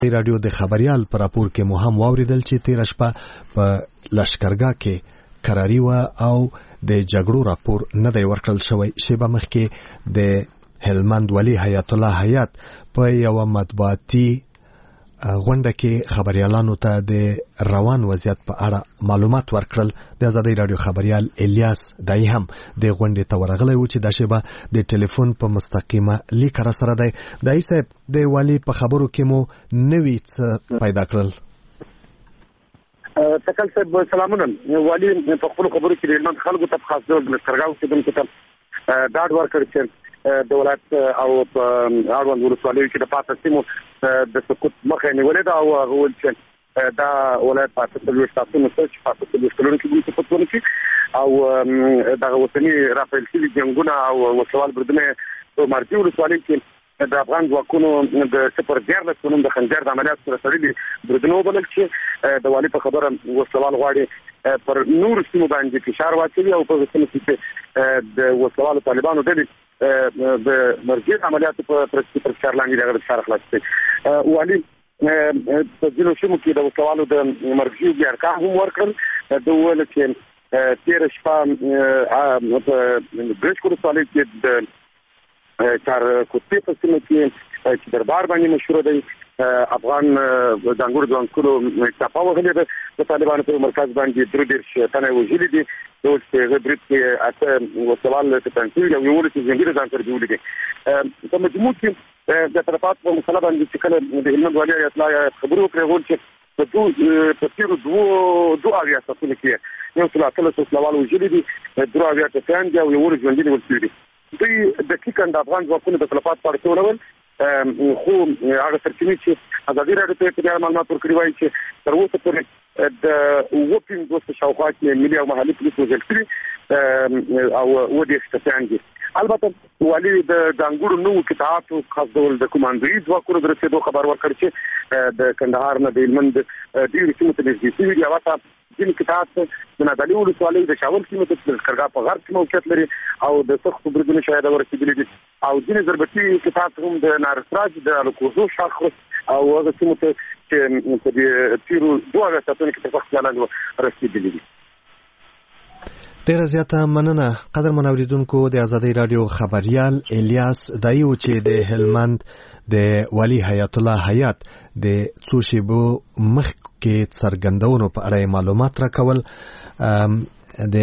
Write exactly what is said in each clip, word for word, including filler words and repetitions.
رادیو د خبریال پر راپور کې مو هم واوریدل چې تیر شپه په لشکرګاه کې قراری و او د جګړو راپور نه دی ورکړل شوی. شیبه مخکې د هلمند ولی حیات الله حیات په یو مطبوعاتي غونډه کې خبريالانو ته د روان وضعیت په اړه معلومات ورکړل. د آزادۍ رادیو خبريال الیاس دای هم د غونډې ته ورغلی و چې د شیبه د ټلیفون په مستقیمه لیک را سره دی. دای صاحب د والی په خبرو کې مو نوې څه پیدا کړل؟ تکل صاحب سلامونه. والی په خپل خبرو کې د هلمند خلکو ته خاص ډول لشکرګاه کې دغه ته ډاډ ورکړ چې د ولایت او په اړوند ولسوالیو کې د پاتې سیمو د سقوط مخه نیولې ده او هغه چې دا ولایت پاتې څلور تاسو څه چې پاتې څلور کلونو کې د سقوط ونکړي او د وطني رافایل سي جنگونه او وسوال بردنه په مرکزي ولسوالۍ کې د افغان ځواکونو د سپر دیارلس قانون د خنجر د عملیات سره تړلي بردنه وبلل چې د والی په خبره وسوال غواړي پر نور سیمو باندې فشار واچوي او په سیمو کې د وسوالو طالبانو د د مرګي عملیات په پرستی پر کار لاندې دغه فشار خلاص کړي. والی په ځینو سیمو کې د وسوالو د مرګي ارقام هم ورکړل. د ول چې تیر شپه په برېښکو وسوالۍ کې د چار کوټې په سیمه کې چې دربار باندې مشهور دی افغان ځانګړو ځوانکلو چاپا وهلې ده. د طالبانو په مرکز باندې درې ډېر تنه وژلي دي. نو چې غبرت کې اته وسوال ته تنظیم یو یو چې څنګه ځان تر جوړیږي په مجموع کې د طرفات په مسله باندې چې کله د هلمند والي اطلاع خبرو پرېغول چې په دوه په تیرو دوه دوه اویا ساتل کې یو څل اتل وسوال وژلي دي درو اویا ته څنګه یو یو ژوندۍ ولسي دي. دوی د کیکند افغان ځواکونو د طرفات په اړه ټولول خو هغه سرچینې چې آزادي راډیو ته په معلومات ورکړي وایي چې تر اوسه پورې د وپین دوست شاوخوا کې ملي او محلي پولیس وزیر کړي او و دې ستاسو دي. البته والی د ځانګړو نو کتابو خاص ډول د کوماندوي ځواکونو د رسیدو خبر ورکړ چې د کندهار نه د هلمند ډیر سیمو ته نږدې شوي دي. هغه ځینې کتاب د نادعلي ولسوالۍ د شاول سیمې ته لشکرګاه په غرب کې موقعیت لري او د سختو بریدونو شاهده ورسېدلي دي او ځینې ضربتي کتاب هم د نارسراج د الکوزو شاخص او هغه سیمو ته چې په دې تیرو دوه ساتونو کې په وخت لاندې رسېدلي دي. ډیره زیاته مننه قدرمن اوریدونکو. د آزادۍ رادیو خبریال الیاس دایو چې د هلمند د والی حیات الله حیات د څو شیبو مخکې څرګندونو په اړه معلومات راکول. د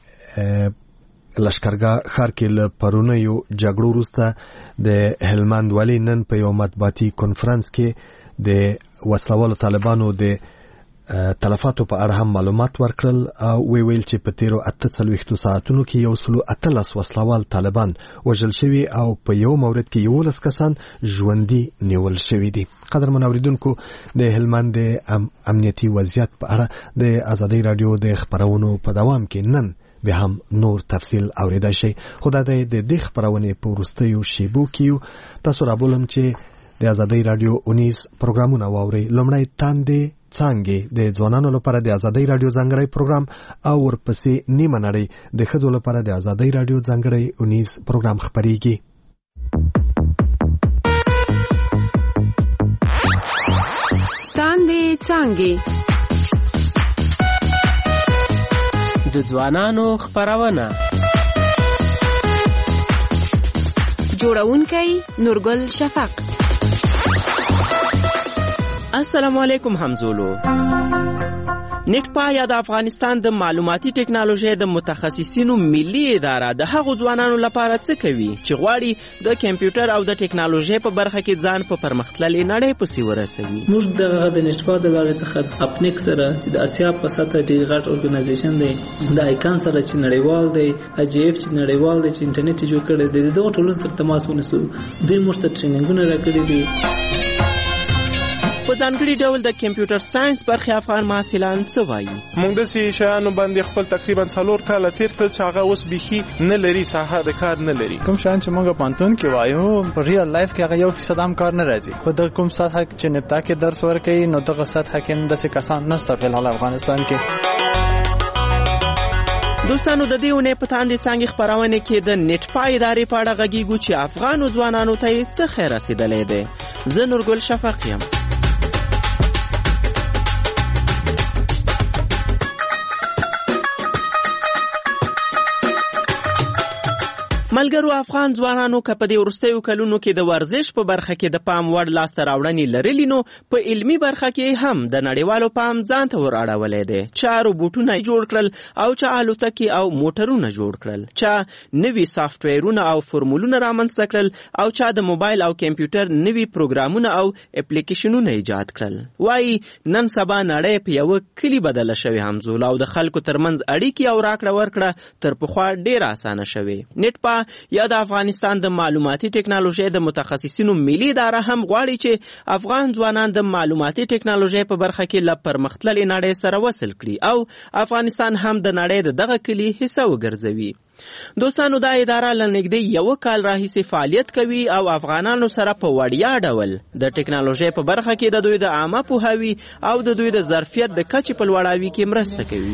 لشکرګاه ښار کې له پرونیو جګړو وروسته د هلمند والی نن په یو مطبوعاتي کنفرانس کې د وسلوالو طالبانو د تلفاتو په اړه هم معلومات ورکړل او وی ویل چې په تیرو اته څلوېښتو ساعتونو کې یو سلو اتلس وسلوال طالبان وژل شوي او په یو مورد کې یولس کسان ژوندي نیول شوي دي. قدرمن اوریدونکو د هلمند امنیتي وضعیت په اړه د آزادۍ رادیو د خبرونو په دوام کې نن به هم نور تفصیل اوریدای شي. خدای دې د دې خبرونې په وروستیو شیبو کې تاسو را بولم چې د آزادۍ رادیو اونیس پروګرامونه واوري. لومړی تاندې څنګه د ځوانانو لپاره د آزادۍ رادیو ځانګړی پروګرام او ورپسې نیمه نړۍ د ښځو لپاره د آزادۍ رادیو ځانګړی اونیس پروګرام خبريږي. تاندې څنګه د ځوانانو خبرونه جوړونکي نورګل شفق. السلام علیکم همزولو. نیټ پایا د افغانستان د معلوماتي ټکنالوژي د متخصصینو ملي اداره د هغو ځوانانو لپاره څه کوي چې غواړي د کمپیوټر او د ټکنالوژي په برخه کې ځان په پرمختللې نړۍ پسې ورسوي. موږ د نیټ پا د لارې څخه اپنیک سره چې د اسیا په سطح ډېر غټ اورګنایزیشن دی، د آیکان سره چې نړیوال دی، اجی اف چې نړیوال دی چې انټرنیټ جوړ کړی دی، دغه ټولو سره تماس ونیسو. دوی موږ ته ټریننګونه راکړي دي. په ځانګړي ډول د کمپیوټر ساينس برخه افغان محصلان څه وایي؟ موږ د سي شانو باندې خپل تقریبا څلور کاله تیر کړ چې هغه اوس بيخي نه لري، ساحه د کار نه لري. کوم شان چې موږ پانتون کې وایو په ریل لایف کې هغه یو فیصد هم کار نه راځي. په د کوم سطح چې نپتا کې درس ورکوي نو دغه سطح کې د څه کسان نشته په افغانستان کې. دوستانو د دې ونې په تاندې څنګه خبرونه کې د نیټ پای ادارې په اړه غږیږو چې افغان ځوانانو ته څه خیر رسیدلې ده. زه نورګل شفق یم. ملګرو افغان ځوانانو که په دې وروستیو کلونو کې د ورزش په برخه کې د پام وړ لاسته راوړنې لرلي نو په علمي برخه کې هم د نړیوالو پام ځان ته ور اړولی دی. چا روبوټونه جوړ کړل او چا الوتکې او موټرونه جوړ کړل، چا نوي سافټویرونه او فورمولونه رامنځته کړل او چا د موبایل او کمپیوټر نوي پروګرامونه او اپلیکیشنونه ایجاد کړل. وایي نن سبا نړۍ په یوه کلي بدله شوې همزوله او د خلکو ترمنځ اړیکې او راکړه ورکړه تر پخوا ډېره اسانه شوې. نت پا یا د افغانستان د معلوماتي ټکنالوژۍ د متخصصینو ملي اداره هم غواړي چې افغان ځوانان د معلوماتي ټکنالوژۍ په برخه کې له پرمختللې نړۍ سره وصل کړي او افغانستان هم د نړۍ د دغه کلي حصه وګرځوي. دوستانو دا اداره له نږدې یو کال راهیسې فعالیت کوي او افغانانو سره په وړیا ډول د ټکنالوژۍ په برخه کې د دوی د عامه پوهاوي او د دوی د ظرفیت د کچې په لوړاوي کې مرسته کوي.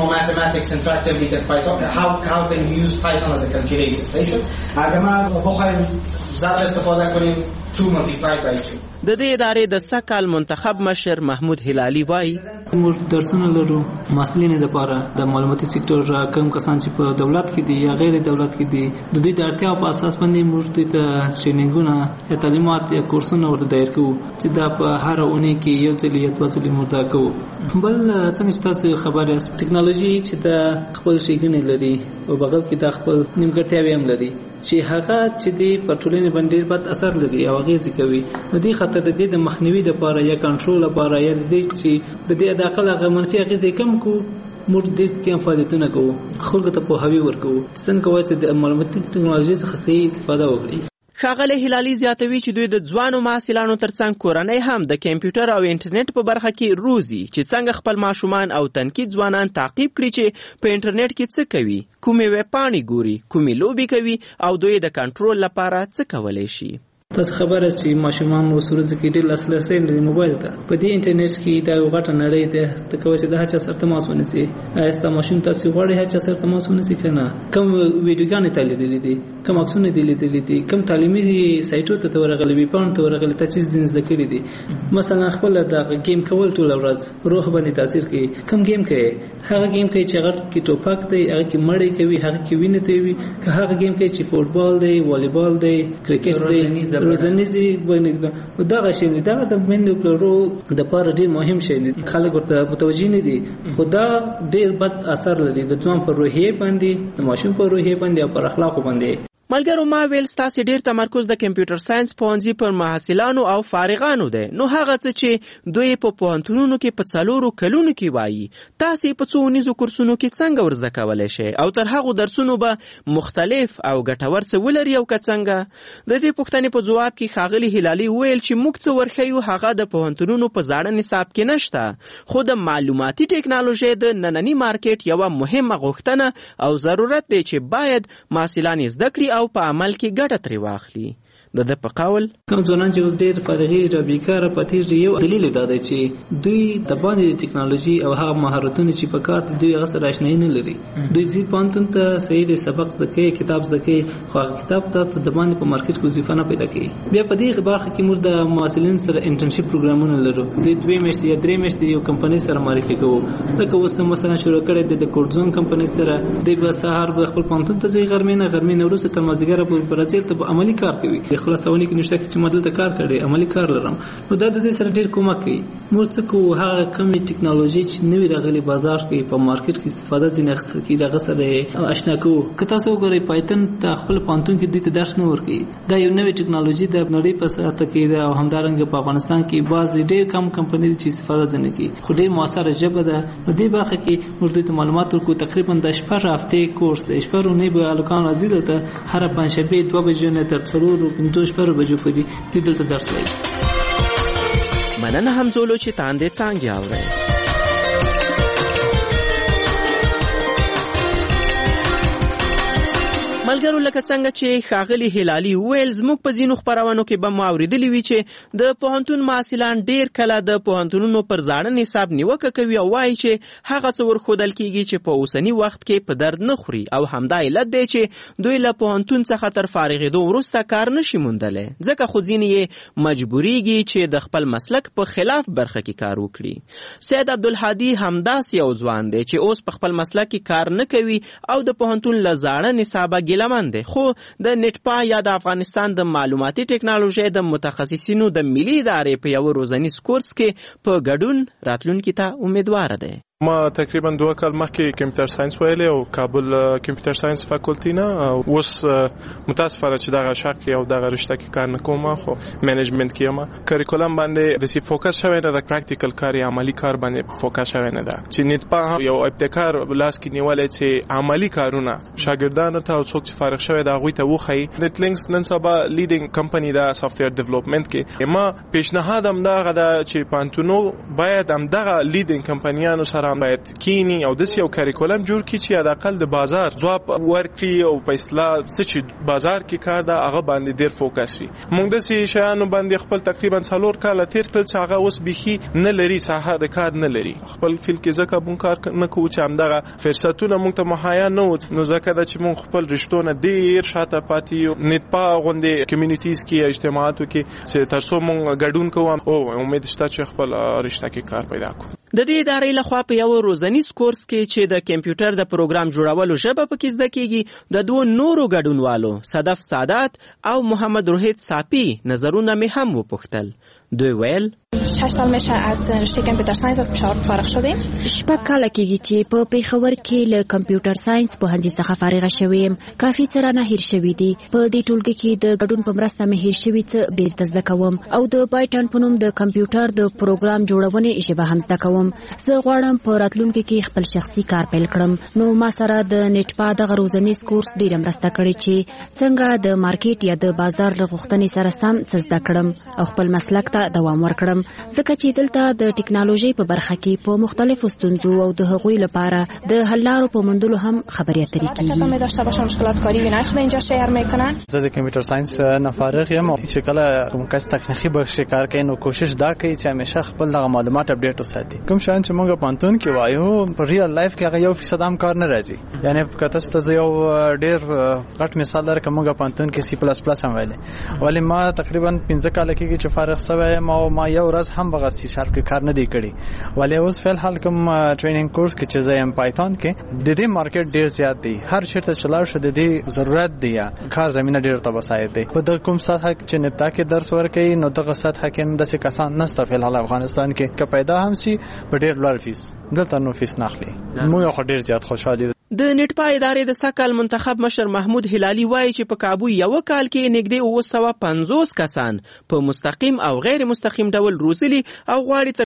اگر ما بخوایم ضرب استفاده کنیم تو ملتیپلای بای تو. د دې ادارې د سکال منتخب مشر محمود هلالي وایي موږ درسونه لرو مسلینې لپاره د معلوماتي سکتور کوم کسان چې په دولت کې دي یا غیر دولت کې دي د دوی د اړتیا په اساس باندې موږ دوی ته ټرینینګونه یا تعلیمات یا کورسونه ورته دایر کوو چې دا په هر اونۍ کې یو ځل یا دوه ځلې موږ دا کوو. بل څنګه چې تاسو خبر یاست ټکنالوژي چې د خپل ښېګڼې لري او بغل کې د خپل نیمګړتیاوې هم لري چې هغه چې دی په ټولنې باندې ډېر بد اثر لري او اغېزې کوي. نو دې خاطر د دې د مخنیوي لپاره یا کنټرول لپاره یا د دې چې د دې د عقل هغه منفي اغېزې کم کړو موږ دې کې فعالیتونه کوو، خلکو ته پوهاوی ورکوو څنګه کولی چې د معلوماتي ټکنالوژۍ څخه صحیح استفاده وکړي. ښاغلی هلالي زیاتوي چې دوی د ځوانو محصلانو ترڅنګ کورنۍ هم د کمپیوټر او انټرنیټ په برخه کې روزي چې څنګه خپل ماشومان او تنکي ځوانان تعقیب کړي چې په انټرنیټ کې څه کوي، کومې ویبپاڼې ګوري، کومې لوبې کوي او دوی د کنټرول لپاره څه کولی شي. تاسو خبر است چې ماشومان اوس ورځ کې ډېر لاسرسی لري موبایل ته. په دې انټرنیټ کې دا یو غټه نړۍ ده ته کولی چې د هر چا سره تماس ونیسي. ایا ستا ماشوم تاسو غواړئ هر چا سره تماس ونیسي که نه؟ کوم ویډیوګانې ته لیدلي دي، کوم عکسونه دي لیدلي دي، کوم تعلیمي سایټونو ته ورغلي، ویبپاڼو ته ورغلي، تا چې څه زده کړي دي. مثلا خپل دغه گیم کول ټوله ورځ روح باندې تاثیر کوي. کوم گیم کوي؟ هغه گیم کوي چې هغه کې ټوپک دی، هغه کې مړی کوي، هغه کې وینې تویوي، که هغه گیم کوي چې فوټبال دی، والیبال دی، کرکټ دی، روزنیزي باندې دغه شی دی. دغه د منډو پلورو د پاره ډېر مهم شی دی. خلک ورته متوجه نه دي خو دا ډېر بد اثر لري د ځوان پر روحیې باندې، د ماشوم پر روحیې باندې او پر اخلاقو باندې. ملګرو ما ویل ستاسې ډېر تمرکز د کمپیوټر ساینس پوهنځي پر محصلانو او فارغانو دی. نو هغه څه چې دوی په پوهنتونونو کې په څلورو کلونو کې وایي تاسې په څو اونیزو کورسونو کې څنګه ورزده کولی شئ او تر هغو درسونو به مختلف او ګټور څه ولري او که څنګه. د دې پوښتنې په ځواب کې ښاغلي هلالي وویل چې موږ څه ورښیو هغه د پوهنتونونو په زاړه نصاب کې نشته خو د معلوماتي ټکنالوژۍ د ننني مارکیټ یوه مهمه غوښتنه او ضرورت دی چې باید محصلان یې زده کړي او په عمل کې ګټه ترې واخلي. د ده په قول کوم ځوانان چې اوس ډېر فارغي را بیکاره پاتې دي یو دلیل دا دی چې دوی د باندې ټکنالوژي او هغه مهارتونه چې په کار دي دوی هغه سره اشنایي نه لري. دوی ځي پوهنتون ته صحیح د سبق زده کوي، کتاب زده کوي، خو هغه کتاب ته د باندې په مارکیټ کې وظیفه نه پیدا کوي. بیا په دې برخه کې موږ د محصلینو سره انټرنشپ پروګرامونه لرو. د دوه میاشتې یا درې میاشتې یو کمپنۍ سره معرفي کوو. لکه اوس مثلا شروع کړی د کورډزون کمپنۍ سره د به سهار به خپل پوهنتون ته ځي، غرمې نه غرمې نه وروسته تر مازدیګره پورې په راځي ته عملي کار کوي. خلاصونی کې نشته چې مدل ته کار کړي عملی کار لرم. نو دا د دې سره ډیر کومک کوي. موږ څه کوو هغه کومې ټکنالوژي چې نوې راغلي بازار کې په مارکیټ کې استفاده ځینې اخیستل کېږي هغه سره اشنا کوو. که تاسو وګورئ پایتن ته خپل پوهنتون کې دوی ته درس نه ورکوي. دا یو نوې ټکنالوژي د نړۍ په سطح کې ده او همدارنګه په افغانستان کې بعضې ډېر کم کمپنۍ چې استفاده ځنې کوي خو ډېر مؤثره ژبه ده. په دې برخه کې موږ دوی ته معلومات ورکوو. تقریبا د شپږ هفتې کورس دی. شپږ اونۍ به هلکان راځي دلته هره پنجشنبې دوه بجو نه تر څلورو پنځو شپږو بجو پورې دوی دلته درس وایي. مننه همزولو چې تاندې څانګې اورئ. ملګرو لکه څنګه چې ښاغلي هلالي وویل زموږ په ځینو خپرونو کې به مو اورېدلي وي چې د پوهنتون محصلان ډېر کله د پوهنتونونو پر زاړه نصاب نیوکه کوي او وایي چې هغه څه ورښودل کېږي چې په اوسني وخت کې په درد نه خوري او همدا علت دی چې دوی له پوهنتون څخه تر فارغېدو وروسته کار نشي موندلی ځکه خو ځینې یې مجبوریږي چې د خپل مسلک په خلاف برخه کې کار وکړي. سید عبدالهادي همداسې یو ځوان دی چې اوس په خپل مسلک کې کار نه کوي او د پوهنتون له زاړه نصابه ګیله ګیلمن دی، خو د نټپا یا د افغانستان د معلوماتي ټکنالوژۍ د متخصصینو د ملي ادارې په یو روزنیز کورس کې په ګډون راتلونکي ته امیدوار دی. ما تقریبا دوه کال مخکې کمپیوټر ساينس ویلې او کابل کمپیوټر ساينس فاکولټي نه اوس متاسفانه چې دغه شاق او دغه رشته کې کار نه کوم، خو منیجمنت کې یم. کریکولم باندې د سی فوکس شوی نه، د پریکټیکل کار یا عملی کار باندې فوکس شوی نه ده. چې نټپا یو ابتکار لاس کې نیولې چې عملی کارونه شاګردانو ته او څوک چې فارغ شوی دا غوي ته وخی. نټلینکس نن سبا لیډینګ کمپنی دا سافټویر ډیولپمنٹ کې. ما پیشنهاد هم دا غدا چې پانتونو باید هم دغه لیډینګ کمپنیانو سره باید کینی او د یو کریکولم جوړ کی چې د اقل د بازار ځواب ورکړي او په اصطلاح چې بازار کې کار دا هغه باندې ډیر فوکس وي. موږ د سې شیانو باندې خپل تقریبا څلور کال تیر کړل چې هغه اوس بيخي نه لري، ساحه د کار نه لري. خپل فیل کې ځکه مونږ کار نه کوو چې همدغه فرصتونه موږ ته مهیا نه وو، نو ځکه دا چې موږ خپل رشتونه ډیر شاته پاتې یو. نټپا غونډې کمیونټیز کې اجتماعاتو کې چې تر څو موږ ګډون کوو او امید شته چې خپل رشته کې کار پیدا کړو. د دې ادارې لخوا په یو روزنیز کورس کې چې د کمپیوټر د پروګرام جوړولو ژبه پکې زده کیږي، د دوه نورو ګډونوالو صدف سادات او محمد روحیت صافی نظرونه مې هم وپوښتل. دوی ویل شش سال میشه از رشته کامپیوتر ساینس از پشاور فارغ شدیم. شپږ کاله کېږي چې په پیښور کې له کمپیوټر ساینس پوهنځي څخه فارغه شویم. کافي څه رانه هیر شوي دي. په دې ټولګي کې د ګډون په مرسته مې هیر شوي څه بیرته زده کوم او د پایتون په نوم د کمپیوټر د پروګرام جوړونې ژبه هم زده کوم. زه غواړم په راتلونکي کې خپل شخصي کار پیل کړم. نو ما سره د نټپا دغه روزنیز کورس ډېره مرسته کړې چې څنګه د مارکیټ یا د بازار له غوښتنې سره سم څه زده کړم او خپل مسلک ته دوام ورکړم. ځکه چې دلته د ټکنالوژي په برخه کې په مختلفو ستونزو او د هغوی لپاره د حل لارو په موندلو هم خبرې اترې کیږي. داشته باشم مشکلات کاری بینای خود اینجا شیر میکنن. زه د کمپیوټر ساينس نه فارغ یم او چې کله کوم کس تخنیکی بخش کار کوي نو کوشش دا کوي چې همیشه خپل دغه معلومات اپډیټ وساتي. کوم شان چې موږ پانتون کې وایو په ریل لایف کې هغه یو فیصد هم کار نه راځي. یعنی کته ست یو ډیر غټ مثال درکړم، موږ پانتون کې سی پلس پلس هم ویلې، ولی ما تقریبا پنځه کال کې چې فارغ شوی ما ما یو ورځ هم بغه سی شارپ کې کار نه دی کړی. ولی اوس فعل حال کوم ټریننګ کورس کې چې زه یم پایتون کې د دې مارکیټ ډیر زیات دی. هر چیرته چلاو شو د دې ضرورت دی، کار زمينه ډیر تبصایت دی. په د کوم سطح چې نپتا کې درس ورکړي نو دغه سطح کې د څه کسان نسته فعل حال افغانستان کې که پیدا هم شي په ډیر لوړ فیس دلته نو فیس ناخلي. موږ خو ډیر زیات خوشاله. د نټپا ادارې د سکل منتخب مشر محمود هلالي وایي چې په کابو یو کال کې نږدې اوه سوه پنځوس کسان په مستقیم او غیر مستقیم ډول روزلي او غواړي